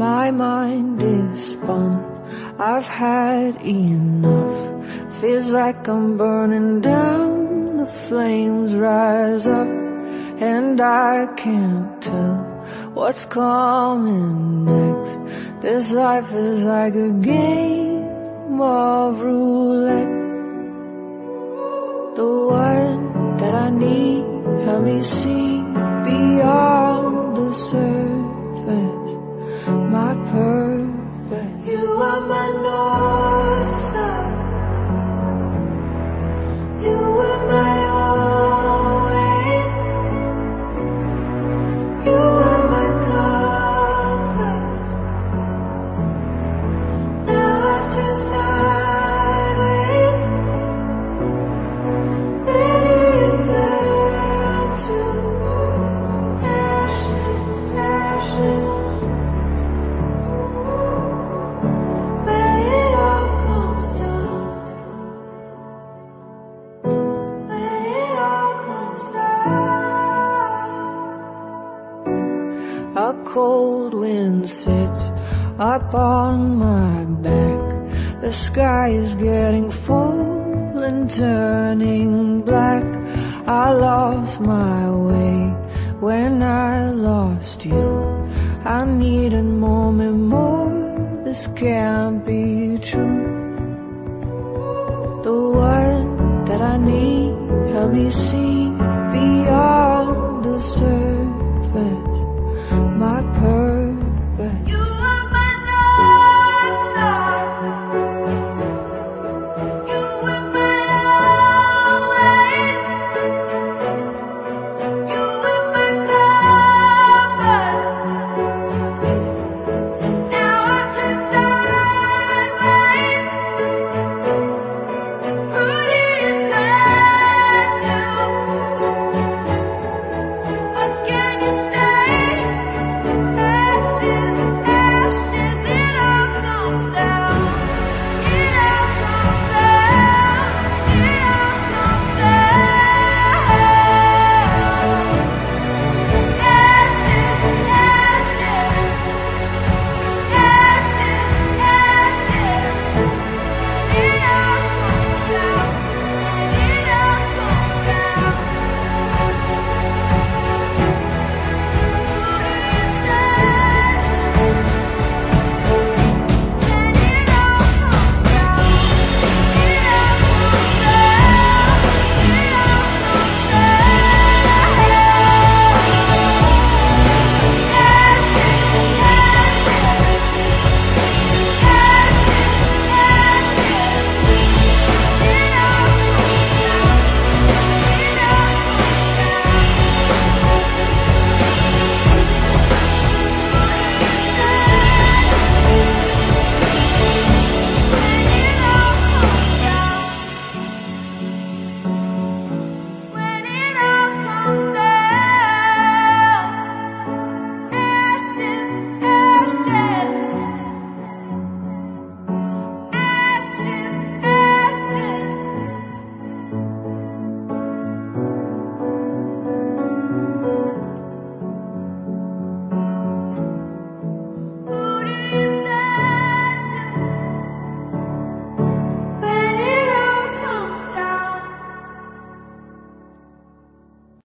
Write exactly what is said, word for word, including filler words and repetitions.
My mind is spun, I've had enough. Feels like I'm burning down, the flames rise up, and I can't tell what's coming next. This life is like a game of roulette. The one that I need, help me see beyond the surface. My purpose, you are my North Star. You were my always. You were my compass. Now I've turned sideways. Let it turn to ashes, ashes. When it all comes down, when it all comes down. A cold wind sits up on my back. The sky is getting full and turning black. I lost my way when I lost you. I need a moment more, this can't be true. The one that I need, help me see beyond the surface.